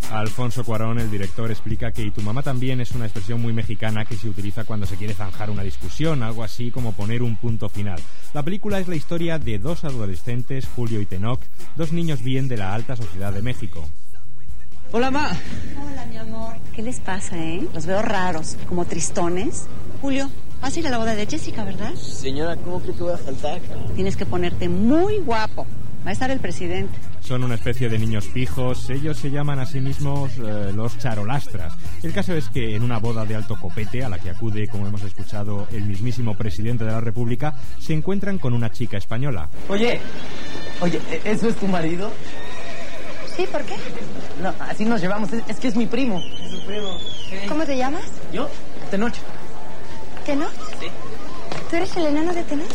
Alfonso Cuarón, el director, explica que "y tu mamá también" es una expresión muy mexicana que se utiliza cuando se quiere zanjar una discusión, algo así como poner un punto final. La película es la historia de dos adolescentes, Julio y Tenoch, dos niños bien de la alta sociedad de México. Hola, ma. Hola, mi amor. ¿Qué les pasa, Los veo raros, como tristones. Julio, vas a ir a la boda de Jessica, ¿verdad? Señora, ¿cómo cree que voy a faltar? Tienes que ponerte muy guapo. Va a estar el presidente. Son una especie de niños pijos. Ellos se llaman a sí mismos los charolastras. El caso es que en una boda de alto copete, a la que acude, como hemos escuchado, el mismísimo presidente de la República, se encuentran con una chica española. Oye, ¿eso es tu marido? Sí, ¿por qué? No, así nos llevamos. Es que es mi primo. Es su primo. Sí. ¿Cómo te llamas? ¿Yo? Tenoch. ¿Tenoch? Sí. ¿Tú eres el enano de Tenoch?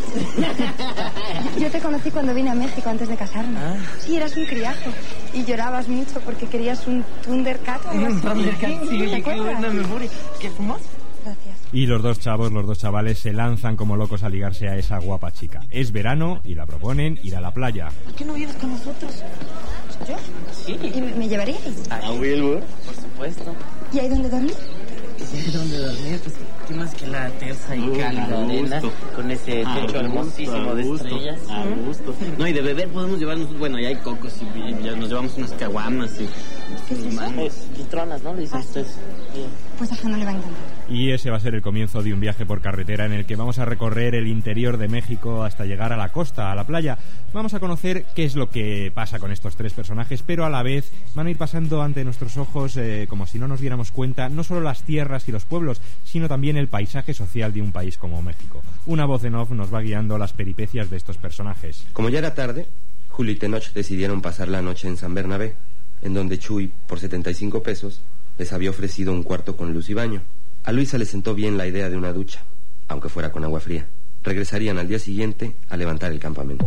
Yo te conocí cuando vine a México antes de casarme. Ah. Sí, eras un criajo. Y llorabas mucho porque querías un Thundercat o algo así. Un Thundercat, sí, ¿Te qué acuerdas? buena memoria. ¿Qué fumás? Gracias. Y los dos chavales, se lanzan como locos a ligarse a esa guapa chica. Es verano y la proponen ir a la playa. ¿Por qué no vienes con nosotros? ¿Yo? Sí. ¿Y me llevaríais? ¿A Wilbur? Por supuesto. ¿Y hay dónde dormir? ¿Y dónde dormir? Pues, ¿qué más que la tersa y cálida arena con ese techo hermosísimo de estrellas? A gusto. No, y de beber podemos llevarnos, bueno, ya hay cocos y ya nos llevamos unas caguamas y mangos. Litronas, ¿no? Le dicen ustedes. Sí. Pues a no le va a encantar. Y ese va a ser el comienzo de un viaje por carretera en el que vamos a recorrer el interior de México hasta llegar a la costa, a la playa. Vamos a conocer qué es lo que pasa con estos tres personajes, pero a la vez van a ir pasando ante nuestros ojos, como si no nos diéramos cuenta, no solo las tierras y los pueblos, sino también el paisaje social de un país como México. Una voz en off nos va guiando las peripecias de estos personajes. Como ya era tarde, Julio y Tenoch decidieron pasar la noche en San Bernabé, en donde Chuy, por 75 pesos, les había ofrecido un cuarto con luz y baño. A Luisa le sentó bien la idea de una ducha, aunque fuera con agua fría. Regresarían al día siguiente a levantar el campamento.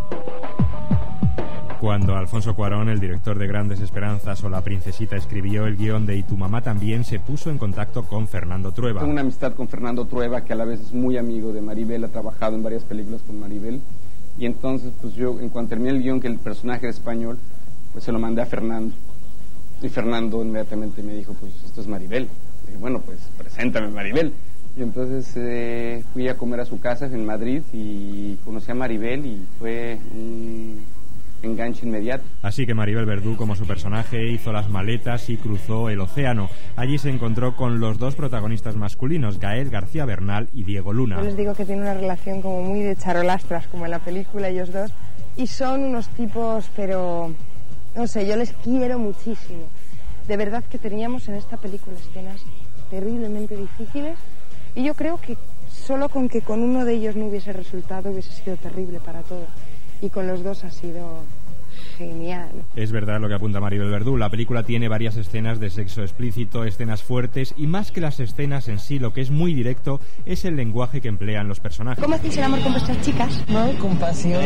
Cuando Alfonso Cuarón, el director de Grandes Esperanzas o La Princesita, escribió el guión de "Y tu mamá también", se puso en contacto con Fernando Trueba. Tengo una amistad con Fernando Trueba, que a la vez es muy amigo de Maribel, ha trabajado en varias películas con Maribel, y entonces pues yo, en cuanto terminé el guión, que el personaje era español, pues se lo mandé a Fernando, y Fernando inmediatamente me dijo, pues esto es Maribel. Y dije, bueno, pues preséntame Maribel. Y entonces fui a comer a su casa en Madrid y conocí a Maribel y fue un enganche inmediato. Así que Maribel Verdú, como su personaje, hizo las maletas y cruzó el océano. Allí se encontró con los dos protagonistas masculinos, Gael García Bernal y Diego Luna. Yo les digo que tiene una relación como muy de charolastras, como en la película, ellos dos, y son unos tipos, pero no sé, yo les quiero muchísimo. De verdad que teníamos en esta película escenas terriblemente difíciles, y yo creo que solo con que con uno de ellos no hubiese resultado hubiese sido terrible para todos. Y con los dos ha sido genial. Es verdad lo que apunta Maribel Verdú. La película tiene varias escenas de sexo explícito, escenas fuertes, y más que las escenas en sí, lo que es muy directo es el lenguaje que emplean los personajes. ¿Cómo hacéis el amor con vuestras chicas? No, con pasión.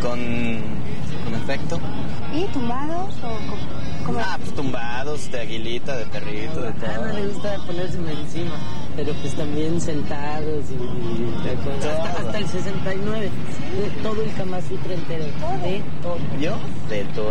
Con afecto. ¿Y tumbados o cómo? Pues tumbados, de aguilita, de perrito, de todo. No le gusta ponérseme encima, pero pues también sentados y hasta el 69. De todo el Kama Sutra entero. De todo. ¿Yo? De todo.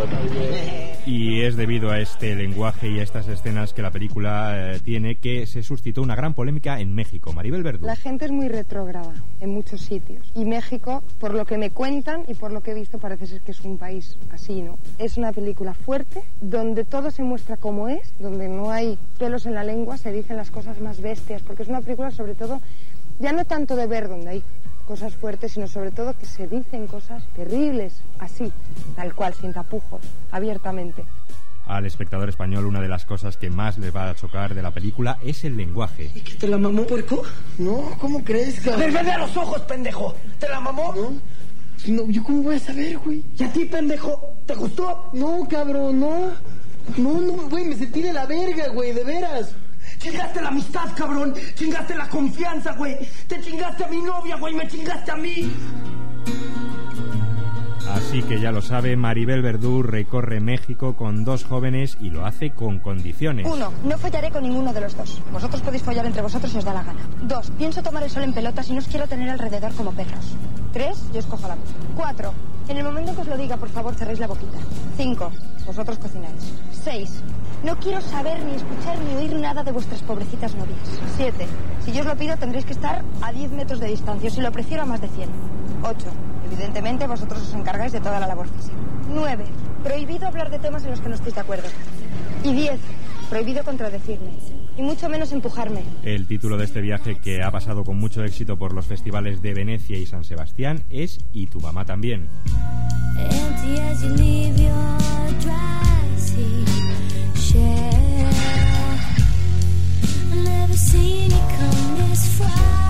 Y es debido a este lenguaje y a estas escenas que la película tiene que se suscitó una gran polémica en México. Maribel Verdú. La gente es muy retrógrada en muchos sitios. Y México, por lo que me cuentan y por lo que he visto, parece ser que es un país así, ¿no? Es una película fuerte, donde todo se muestra como es, donde no hay pelos en la lengua, se dicen las cosas más bestias, porque es una película sobre todo, ya no tanto de ver donde hay cosas fuertes, sino sobre todo que se dicen cosas terribles, así, tal cual, sin tapujos, abiertamente. Al espectador español, una de las cosas que más le va a chocar de la película es el lenguaje. ¿Y que te la mamó, puerco? No, ¿cómo crees, cabrón? A ver, vete a los ojos, pendejo. ¿Te la mamó? No, ¿yo cómo voy a saber, güey? ¿Y a ti, pendejo? ¿Te gustó? No, cabrón, no. No, güey, me sentí de la verga, güey, de veras. Chingaste la amistad, cabrón. Chingaste la confianza, güey. Te chingaste a mi novia, güey. Me chingaste a mí. Así Así que ya lo sabe, Maribel Verdú recorre México con 2 jóvenes y lo hace con condiciones. 1. No follaré con ninguno de los 2. Vosotros podéis follar entre vosotros si os da la gana. 2. Pienso tomar el sol en pelotas y no os quiero tener alrededor como perros. 3. Yo escojo la mesa. 4. En el momento que os lo diga, por favor, cerréis la boquita. 5. Vosotros cocináis. 6. No quiero saber, ni escuchar, ni oír nada de vuestras pobrecitas novias. 7. Si yo os lo pido, tendréis que estar a 10 metros de distancia. Si lo prefiero, a más de 100. 8. Evidentemente, vosotros os encargáis de toda la labor física. 9. Prohibido hablar de temas en los que no estéis de acuerdo. Y 10. Prohibido contradecirme. Y mucho menos empujarme. El título de este viaje, que ha pasado con mucho éxito por los festivales de Venecia y San Sebastián, es Y tu mamá también. Never seen it come this far.